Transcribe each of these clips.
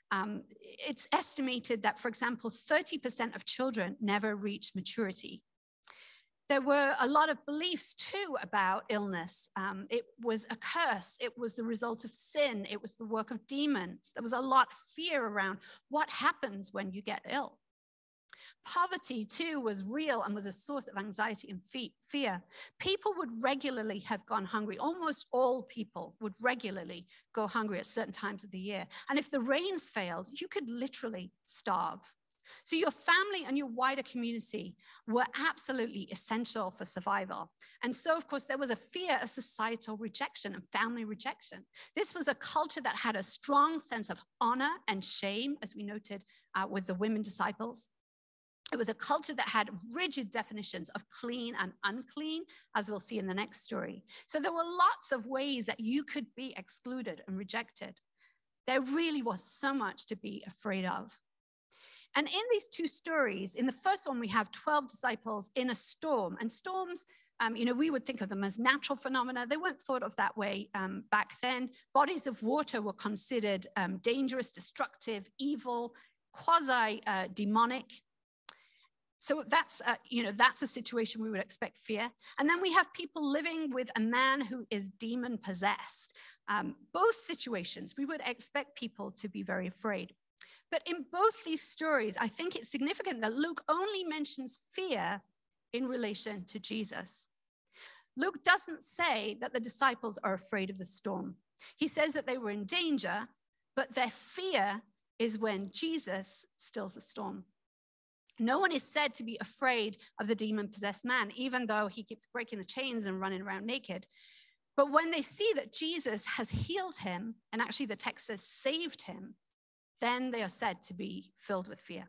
It's estimated that, for example, 30% of children never reach maturity. There were a lot of beliefs, too, about illness. It was a curse. It was the result of sin. It was the work of demons. There was a lot of fear around what happens when you get ill. Poverty, too, was real and was a source of anxiety and fear. People would regularly have gone hungry. Almost all people would regularly go hungry at certain times of the year. And if the rains failed, you could literally starve. So your family and your wider community were absolutely essential for survival. And so, of course, there was a fear of societal rejection and family rejection. This was a culture that had a strong sense of honor and shame, as we noted with the women disciples. It was a culture that had rigid definitions of clean and unclean, as we'll see in the next story. So there were lots of ways that you could be excluded and rejected. There really was so much to be afraid of. And in these two stories, in the first one, we have 12 disciples in a storm. And storms, we would think of them as natural phenomena. They weren't thought of that way back then. Bodies of water were considered dangerous, destructive, evil, quasi-demonic. So that's a situation we would expect fear. And then we have people living with a man who is demon possessed. Both situations, we would expect people to be very afraid. But in both these stories, I think it's significant that Luke only mentions fear in relation to Jesus. Luke doesn't say that the disciples are afraid of the storm. He says that they were in danger, but their fear is when Jesus stills the storm. No one is said to be afraid of the demon-possessed man, even though he keeps breaking the chains and running around naked. But when they see that Jesus has healed him, and actually the text says saved him, then they are said to be filled with fear.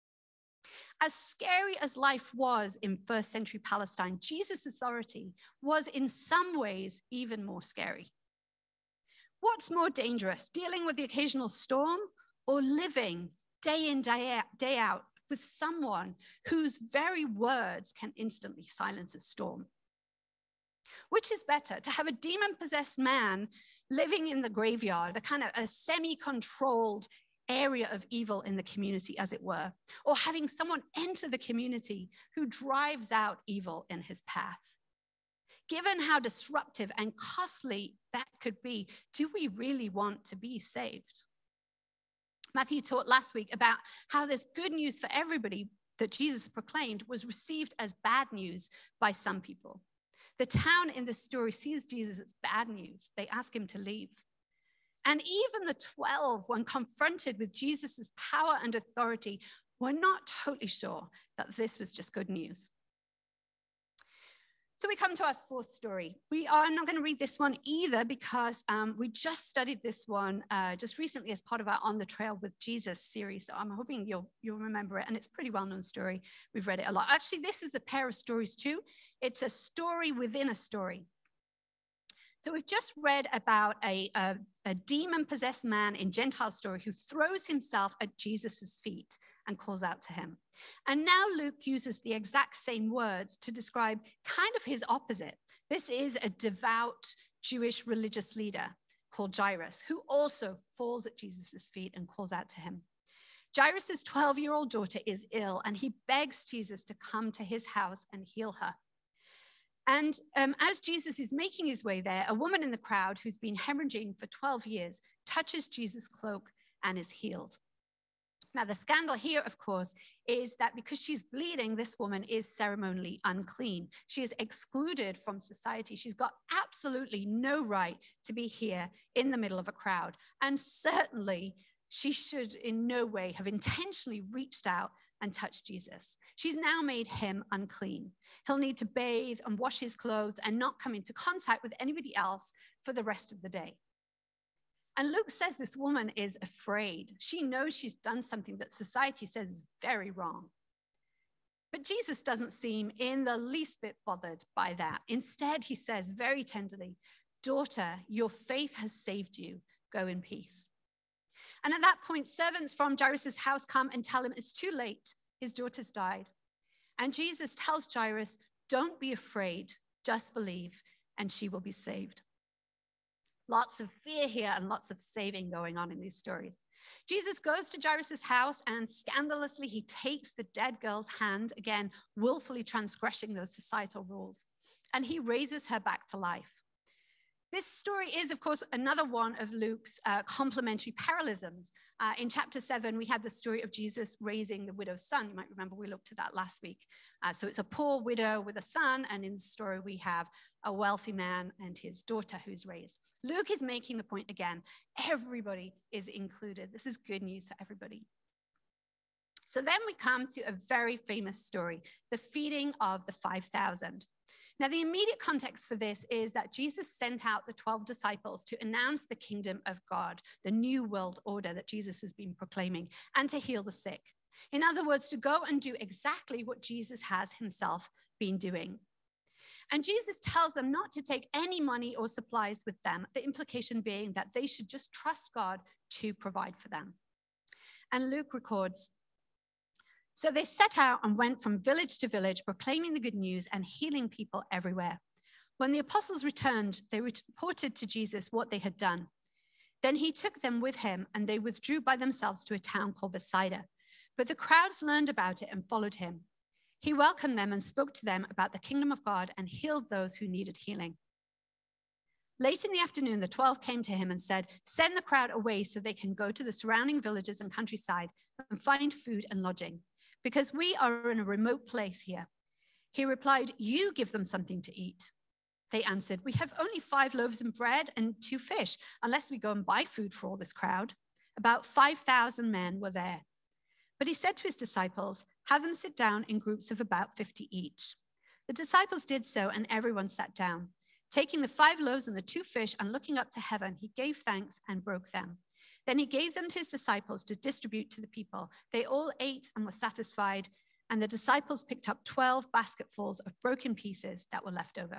As scary as life was in first century Palestine, Jesus' authority was in some ways even more scary. What's more dangerous, dealing with the occasional storm or living day in, day out with someone whose very words can instantly silence a storm? Which is better, to have a demon-possessed man living in the graveyard, a kind of a semi-controlled area of evil in the community, as it were, or having someone enter the community who drives out evil in his path? Given how disruptive and costly that could be, do we really want to be saved? Matthew taught last week about how this good news for everybody that Jesus proclaimed was received as bad news by some people. The town in this story sees Jesus as bad news. They ask him to leave. And even the 12, when confronted with Jesus' power and authority, were not totally sure that this was just good news. So we come to our fourth story. We are not going to read this one either because we just studied this one just recently as part of our On the Trail with Jesus series. So I'm hoping you'll remember it. And it's a pretty well-known story. We've read it a lot. Actually, this is a pair of stories too. It's a story within a story. So we've just read about a demon-possessed man in Gentile story who throws himself at Jesus' feet and calls out to him. And now Luke uses the exact same words to describe kind of his opposite. This is a devout Jewish religious leader called Jairus, who also falls at Jesus' feet and calls out to him. Jairus' 12-year-old daughter is ill, and he begs Jesus to come to his house and heal her. And as Jesus is making his way there, a woman in the crowd who's been hemorrhaging for 12 years touches Jesus' cloak and is healed. Now, the scandal here, of course, is that because she's bleeding, this woman is ceremonially unclean. She is excluded from society. She's got absolutely no right to be here in the middle of a crowd. And certainly, she should in no way have intentionally reached out and touched Jesus. She's now made him unclean. He'll need to bathe and wash his clothes and not come into contact with anybody else for the rest of the day. And Luke says this woman is afraid. She knows she's done something that society says is very wrong. But Jesus doesn't seem in the least bit bothered by that. Instead, he says very tenderly, "Daughter, your faith has saved you. Go in peace." And at that point, servants from Jairus' house come and tell him it's too late. His daughter's died. And Jesus tells Jairus, "Don't be afraid, just believe, and she will be saved." Lots of fear here and lots of saving going on in these stories. Jesus goes to Jairus' house and scandalously he takes the dead girl's hand, again, willfully transgressing those societal rules, and he raises her back to life. This story is, of course, another one of Luke's complementary parallelisms. In chapter 7, we had the story of Jesus raising the widow's son. You might remember we looked at that last week. So it's a poor widow with a son, and in the story we have a wealthy man and his daughter who's raised. Luke is making the point again, everybody is included. This is good news for everybody. So then we come to a very famous story, the feeding of the 5,000. Now, the immediate context for this is that Jesus sent out the 12 disciples to announce the kingdom of God, the new world order that Jesus has been proclaiming, and to heal the sick. In other words, to go and do exactly what Jesus has himself been doing. And Jesus tells them not to take any money or supplies with them, the implication being that they should just trust God to provide for them. And Luke records, so they set out and went from village to village, proclaiming the good news and healing people everywhere. When the apostles returned, they reported to Jesus what they had done. Then he took them with him, and they withdrew by themselves to a town called Bethsaida. But the crowds learned about it and followed him. He welcomed them and spoke to them about the kingdom of God and healed those who needed healing. Late in the afternoon, the 12 came to him and said, "Send the crowd away so they can go to the surrounding villages and countryside and find food and lodging, because we are in a remote place here." He replied, "You give them something to eat." They answered, "We have only 5 loaves of bread and 2 fish, unless we go and buy food for all this crowd." About 5,000 men were there. But he said to his disciples, "Have them sit down in groups of about 50 each." The disciples did so, and everyone sat down. Taking the 5 loaves and the 2 fish and looking up to heaven, he gave thanks and broke them. Then he gave them to his disciples to distribute to the people. They all ate and were satisfied, and the disciples picked up 12 basketfuls of broken pieces that were left over.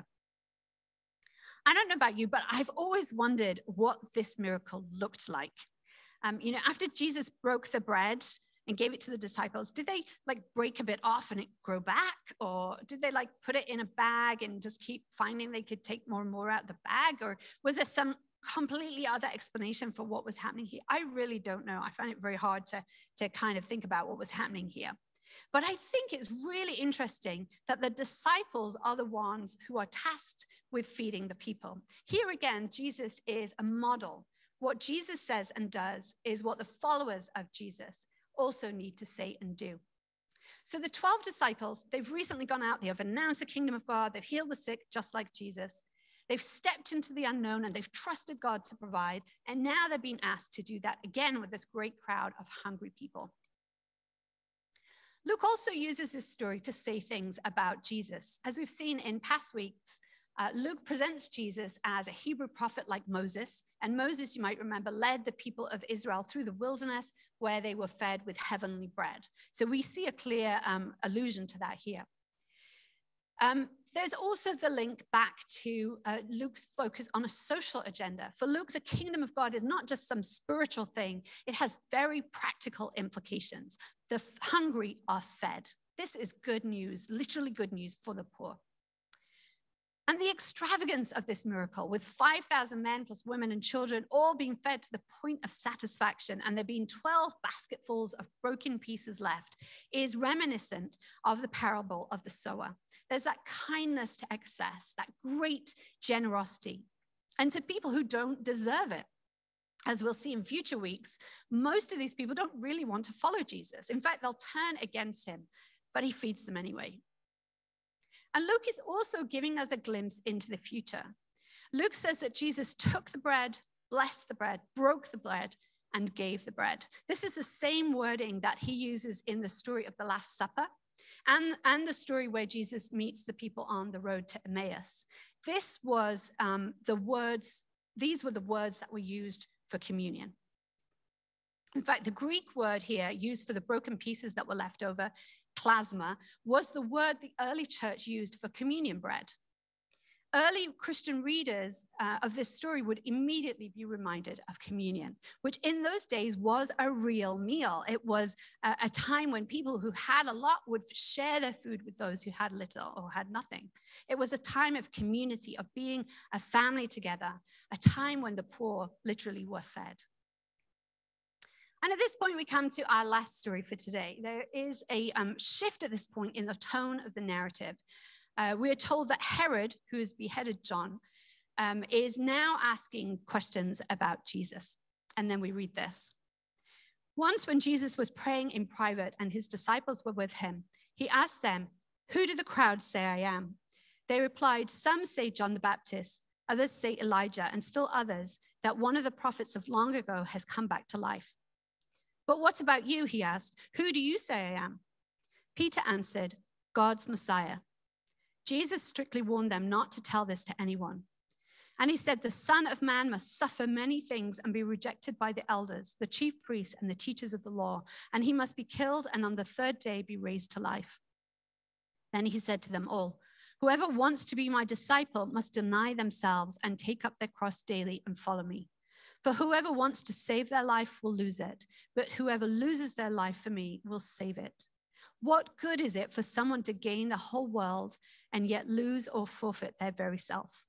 I don't know about you, but I've always wondered what this miracle looked like. After Jesus broke the bread and gave it to the disciples, did they break a bit off and it grow back? Or did they put it in a bag and just keep finding they could take more and more out of the bag? Or was there some completely other explanation for what was happening here? I really don't know. I find it very hard to kind of think about what was happening here. But I think it's really interesting that the disciples are the ones who are tasked with feeding the people. Here again, Jesus is a model. What Jesus says and does is what the followers of Jesus also need to say and do. So the 12 disciples, they've recently gone out, they have announced the kingdom of God, they've healed the sick just like Jesus. They've stepped into the unknown and they've trusted God to provide. And now they're being asked to do that again with this great crowd of hungry people. Luke also uses this story to say things about Jesus. As we've seen in past weeks, Luke presents Jesus as a Hebrew prophet like Moses. And Moses, you might remember, led the people of Israel through the wilderness where they were fed with heavenly bread. So we see a clear allusion to that here. There's also the link back to Luke's focus on a social agenda. For Luke, the kingdom of God is not just some spiritual thing. It has very practical implications. The hungry are fed. This is good news, literally good news for the poor. And the extravagance of this miracle, with 5,000 men plus women and children all being fed to the point of satisfaction, and there being 12 basketfuls of broken pieces left, is reminiscent of the parable of the sower. There's that kindness to excess, that great generosity, and to people who don't deserve it. As we'll see in future weeks, most of these people don't really want to follow Jesus. In fact, they'll turn against him, but he feeds them anyway. And Luke is also giving us a glimpse into the future. Luke says that Jesus took the bread, blessed the bread, broke the bread, and gave the bread. This is the same wording that he uses in the story of the Last Supper and the story where Jesus meets the people on the road to Emmaus. These were the words that were used for communion. In fact, the Greek word here used for the broken pieces that were left over, plasma, was the word the early church used for communion bread. Early Christian readers of this story would immediately be reminded of communion, which in those days was a real meal. It was a time when people who had a lot would share their food with those who had little or had nothing. It was a time of community, of being a family together, a time when the poor literally were fed. And at this point, we come to our last story for today. There is a shift at this point in the tone of the narrative. We are told that Herod, who has beheaded John, is now asking questions about Jesus. And then we read this. Once when Jesus was praying in private and his disciples were with him, he asked them, "Who do the crowd say I am?" They replied, "Some say John the Baptist, others say Elijah, and still others that one of the prophets of long ago has come back to life." "But what about you?" he asked. "Who do you say I am?" Peter answered, "God's Messiah." Jesus strictly warned them not to tell this to anyone. And he said, "The Son of Man must suffer many things and be rejected by the elders, the chief priests, and the teachers of the law, and he must be killed and on the third day be raised to life." Then he said to them all, "Whoever wants to be my disciple must deny themselves and take up their cross daily and follow me. For whoever wants to save their life will lose it, but whoever loses their life for me will save it. What good is it for someone to gain the whole world and yet lose or forfeit their very self?"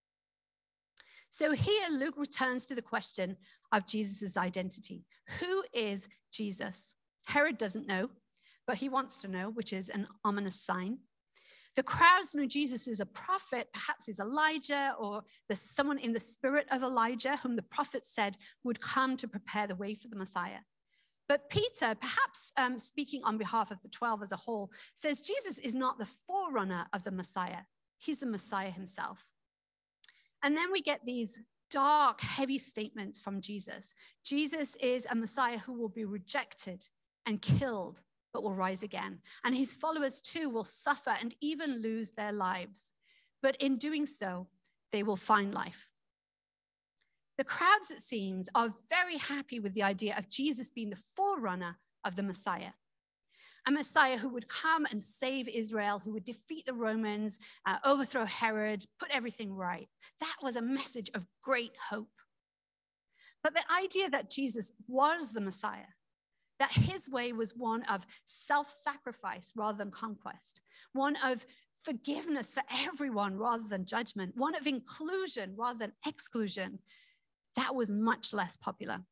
So here Luke returns to the question of Jesus' identity. Who is Jesus? Herod doesn't know, but he wants to know, which is an ominous sign. The crowds know Jesus is a prophet, perhaps he's Elijah, or there's someone in the spirit of Elijah whom the prophet said would come to prepare the way for the Messiah. But Peter, perhaps speaking on behalf of the 12 as a whole, says Jesus is not the forerunner of the Messiah. He's the Messiah himself. And then we get these dark, heavy statements from Jesus. Jesus is a Messiah who will be rejected and killed, but will rise again. And his followers too will suffer and even lose their lives. But in doing so, they will find life. The crowds, it seems, are very happy with the idea of Jesus being the forerunner of the Messiah. A Messiah who would come and save Israel, who would defeat the Romans, overthrow Herod, put everything right. That was a message of great hope. But the idea that Jesus was the Messiah, that his way was one of self-sacrifice rather than conquest, one of forgiveness for everyone rather than judgment, one of inclusion rather than exclusion, that was much less popular.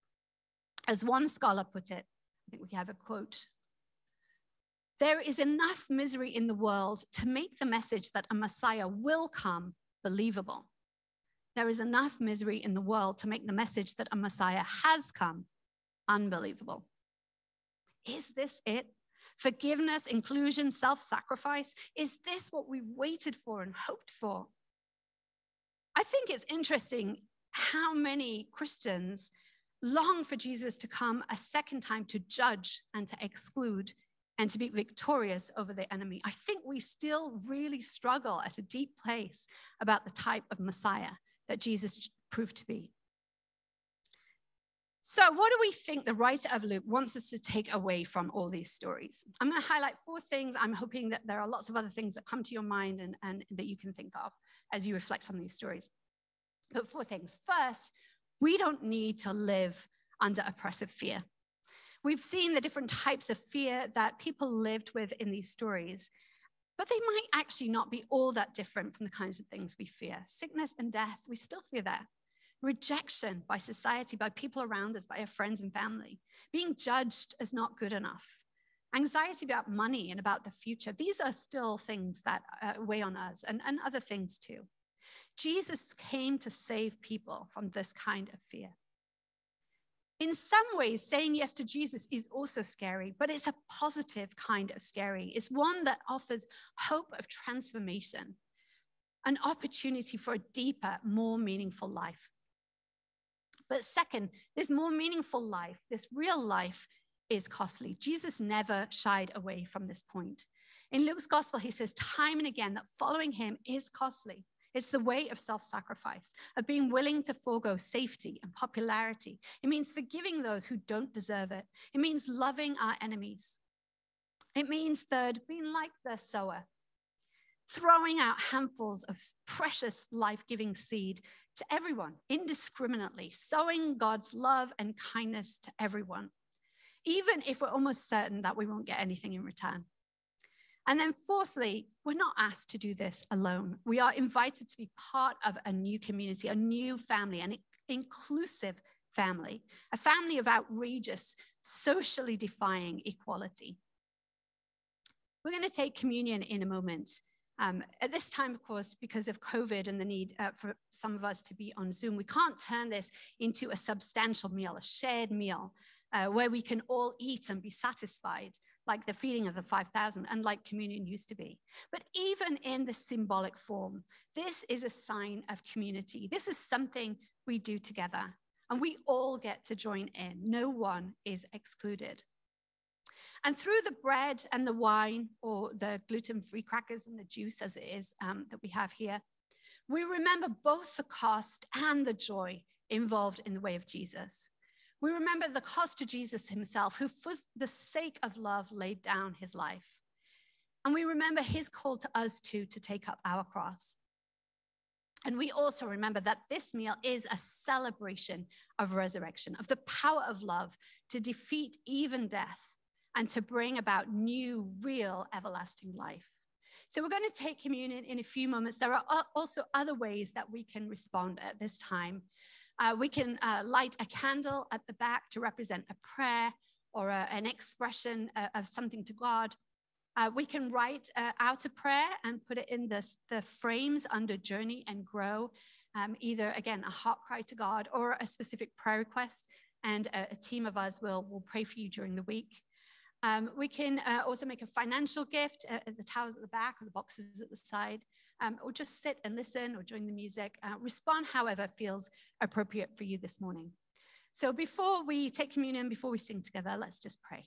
As one scholar put it, I think we have a quote, "There is enough misery in the world to make the message that a Messiah will come believable. There is enough misery in the world to make the message that a Messiah has come unbelievable." Is this it? Forgiveness, inclusion, self-sacrifice? Is this what we've waited for and hoped for? I think it's interesting how many Christians long for Jesus to come a second time to judge and to exclude and to be victorious over the enemy. I think we still really struggle at a deep place about the type of Messiah that Jesus proved to be. So what do we think the writer of Luke wants us to take away from all these stories? I'm going to highlight 4 things. I'm hoping that there are lots of other things that come to your mind and that you can think of as you reflect on these stories. But 4 things. First, we don't need to live under oppressive fear. We've seen the different types of fear that people lived with in these stories, but they might actually not be all that different from the kinds of things we fear. Sickness and death, we still fear that. Rejection by society, by people around us, by our friends and family. Being judged as not good enough. Anxiety about money and about the future. These are still things that weigh on us and other things too. Jesus came to save people from this kind of fear. In some ways, saying yes to Jesus is also scary, but it's a positive kind of scary. It's one that offers hope of transformation, an opportunity for a deeper, more meaningful life. But second, this more meaningful life, this real life, is costly. Jesus never shied away from this point. In Luke's gospel, he says time and again that following him is costly. It's the way of self-sacrifice, of being willing to forego safety and popularity. It means forgiving those who don't deserve it. It means loving our enemies. It means, third, being like the sower, throwing out handfuls of precious life-giving seed to everyone indiscriminately, sowing God's love and kindness to everyone, even if we're almost certain that we won't get anything in return. And then fourthly, we're not asked to do this alone. We are invited to be part of a new community, a new family, an inclusive family, a family of outrageous, socially defying equality. We're going to take communion in a moment. At this time, of course, because of COVID and the need for some of us to be on Zoom, we can't turn this into a substantial meal, a shared meal, where we can all eat and be satisfied, like the feeding of the 5,000 and like communion used to be. But even in the symbolic form, this is a sign of community. This is something we do together, and we all get to join in. No one is excluded. And through the bread and the wine, or the gluten-free crackers and the juice as it is that we have here, we remember both the cost and the joy involved in the way of Jesus. We remember the cost to Jesus himself, who for the sake of love laid down his life. And we remember his call to us too, to take up our cross. And we also remember that this meal is a celebration of resurrection, of the power of love to defeat even death, and to bring about new, real, everlasting life. So we're going to take communion in a few moments. There are also other ways that we can respond at this time. We can light a candle at the back to represent a prayer or an expression of something to God. We can write out a prayer and put it in the frames under Journey and Grow, either, again, a heart cry to God or a specific prayer request, and a team of us will pray for you during the week. We can also make a financial gift at the towels at the back or the boxes at the side, or just sit and listen or join the music. Respond however feels appropriate for you this morning. So before we take communion, before we sing together, let's just pray.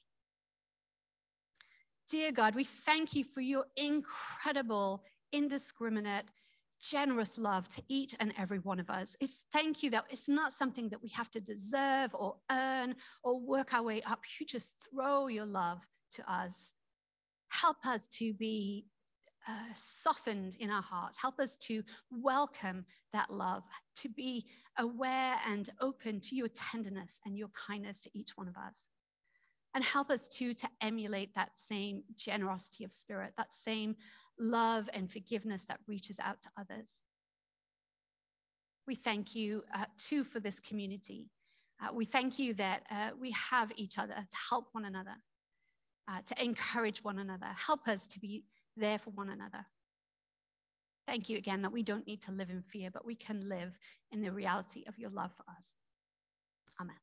Dear God, we thank you for your incredible, indiscriminate, generous love to each and every one of us. Thank you that it's not something that we have to deserve or earn or work our way up. You just throw your love to us. Help us to be softened in our hearts. Help us to welcome that love, to be aware and open to your tenderness and your kindness to each one of us. And help us too to emulate that same generosity of spirit, that same love and forgiveness that reaches out to others. We thank you too for this community. We thank you that we have each other to help one another, to encourage one another. Help us to be there for one another. Thank you again that we don't need to live in fear, but we can live in the reality of your love for us. Amen.